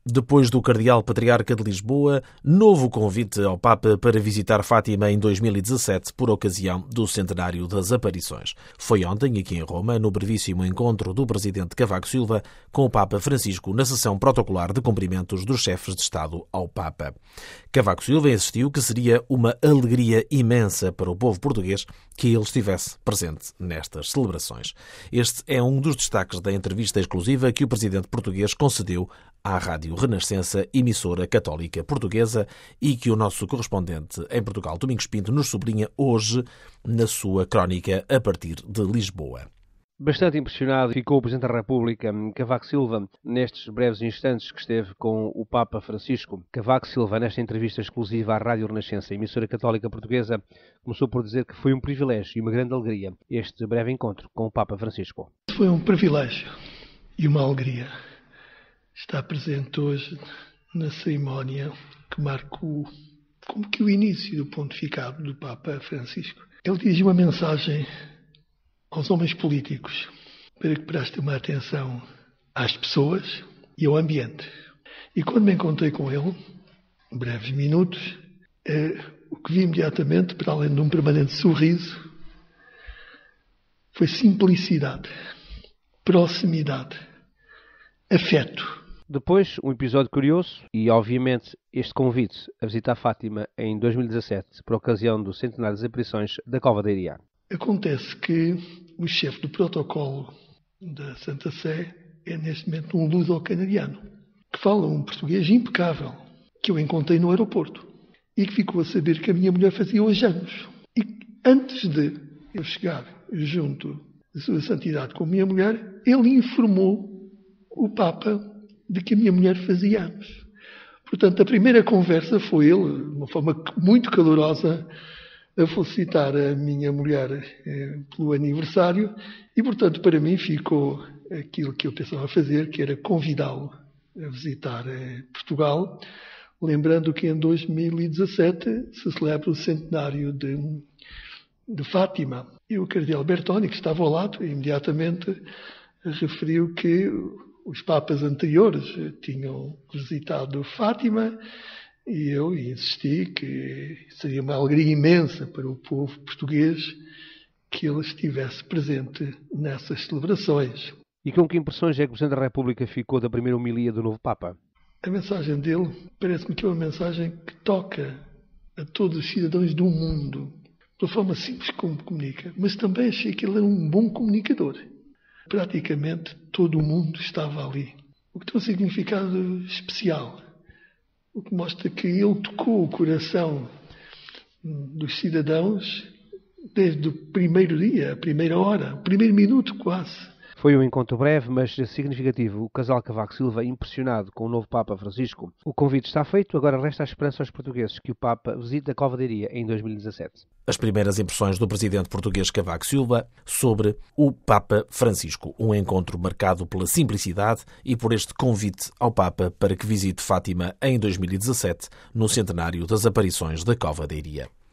Depois do Cardeal Patriarca de Lisboa, novo convite ao Papa para visitar Fátima em 2017 por ocasião do centenário das aparições. Foi ontem, aqui em Roma, no brevíssimo encontro do presidente Cavaco Silva com o Papa Francisco na sessão protocolar de cumprimentos dos chefes de Estado ao Papa. Cavaco Silva insistiu que seria uma alegria imensa para o povo português que ele estivesse presente nestas celebrações. Este é um dos destaques da entrevista exclusiva que o presidente português concedeu à Rádio Renascença, emissora católica portuguesa, e que o nosso correspondente em Portugal, Domingos Pinto, nos sublinha hoje na sua crónica a partir de Lisboa. Bastante impressionado ficou o Presidente da República, Cavaco Silva, nestes breves instantes que esteve com o Papa Francisco. Cavaco Silva, nesta entrevista exclusiva à Rádio Renascença, emissora católica portuguesa, começou por dizer que foi um privilégio e uma grande alegria este breve encontro com o Papa Francisco. Foi um privilégio e uma alegria estar presente hoje na cerimónia que marcou como que o início do pontificado do Papa Francisco. Ele dirigiu uma mensagem aos homens políticos para que prestem uma atenção às pessoas e ao ambiente. E quando me encontrei com ele, breves minutos, o que vi imediatamente, para além de um permanente sorriso, foi simplicidade, proximidade, afeto. Depois, um episódio curioso e, obviamente, este convite a visitar Fátima em 2017 por ocasião do centenário das aparições da Cova da Iria. Acontece que o chefe do protocolo da Santa Sé é neste momento um luso-canadiano que fala um português impecável, que eu encontrei no aeroporto e que ficou a saber que a minha mulher fazia hoje anos. E antes de eu chegar junto da Sua Santidade com a minha mulher, ele informou o Papa de que a minha mulher fazia anos. Portanto, a primeira conversa foi ele, de uma forma muito calorosa, a felicitar a minha mulher pelo aniversário e, portanto, para mim ficou aquilo que eu pensava fazer, que era convidá-lo a visitar Portugal, lembrando que em 2017 se celebra o centenário de Fátima. E o cardeal Bertoni, que estava ao lado, imediatamente referiu que os papas anteriores tinham visitado Fátima e eu insisti que seria uma alegria imensa para o povo português que ele estivesse presente nessas celebrações. E com que impressões é que o Presidente da República ficou da primeira homilia do novo Papa? A mensagem dele parece-me que é uma mensagem que toca a todos os cidadãos do mundo, pela forma simples como comunica, mas também achei que ele era um bom comunicador. Praticamente todo o mundo estava ali, o que tem um significado especial, o que mostra que ele tocou o coração dos cidadãos desde o primeiro dia, a primeira hora, o primeiro minuto quase. Foi um encontro breve, mas significativo. O casal Cavaco Silva, impressionado com o novo Papa Francisco. O convite está feito, agora resta a esperança aos portugueses que o Papa visite a Cova da Iria em 2017. As primeiras impressões do presidente português Cavaco Silva sobre o Papa Francisco. Um encontro marcado pela simplicidade e por este convite ao Papa para que visite Fátima em 2017, no centenário das aparições da Cova da Iria.